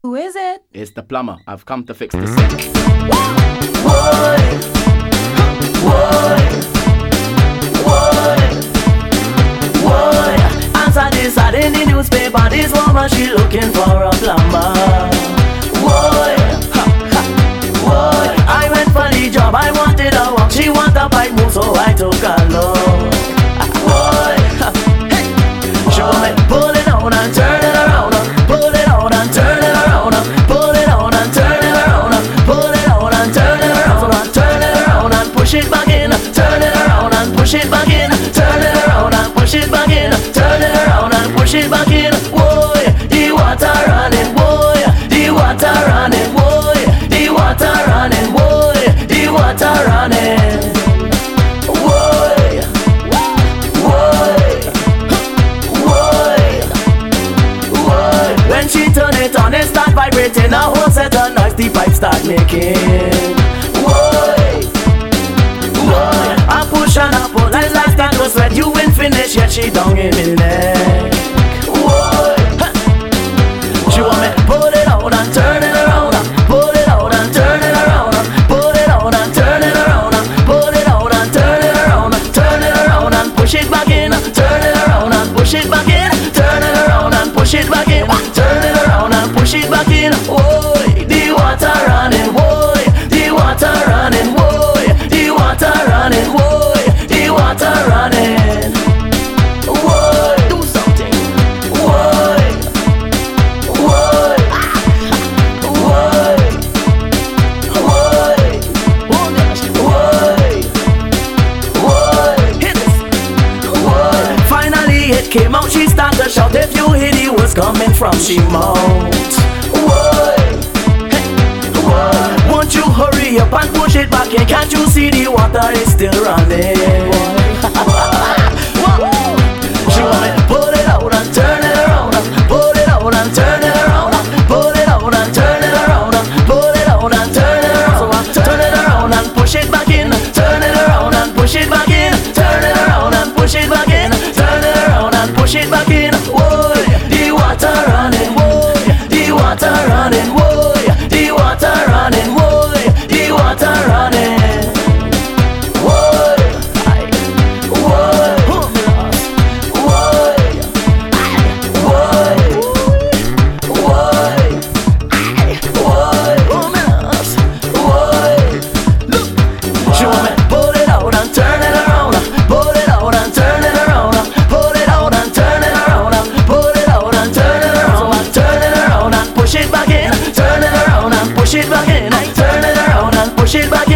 Who is it? It's the plumber. I've come to fix the sink. Answer this ad in the newspaper. This woman, she looking for a plumber. I went for the job, I wanted a walk. She want a pipe move, so I took a look. She want me pull it on and turn it around. Pull it on and turn it around. Pull it on and turn it around. Pull it on and turn it around. Turn it around and push it back in. Turn it around and push it back in. Turn it around and push it back in. Turn it around and push it back in. Whoa, the water running. Whoa, the water running. Whoa, the water running. Whoa, the water running. When she turn it on, it start vibrating. A whole set of noise the pipe start making. I push and I pull, and like that no sweat. You ain't finished yet, she down in me neck. She want me pull it out and turn it around. Pull it out and turn it around. Pull it out and turn it around. Pull it out and turn it around. Turn it around and push it back in. Turn it around and push it back in. Turn it around and push it back in. Turn it around and push it back in. Oh, the water running. Oh, the water running. Oh, the water running. Oh, the water running. Oh, do something. Oh, oh, oh, hit this. Finally it came out, she started to shout. If you hear the words coming from she mouth. Won't you hurry up and push it back in? Can't you see the water is still running? She want me to pull it out and turn it around. Pull it out and turn it around. Pull it out and turn it around. Pull it out and turn it around. Turn it around and push it back in. Turn it around and push it back in. Turn it around and push it back in. Turn it around and push it back in. Whoa, the water running. Whoa, the water running. Whoa, the water running. Whoa, the water running. Push it back in, turn it around and push it back in. Turn it around and push it back in.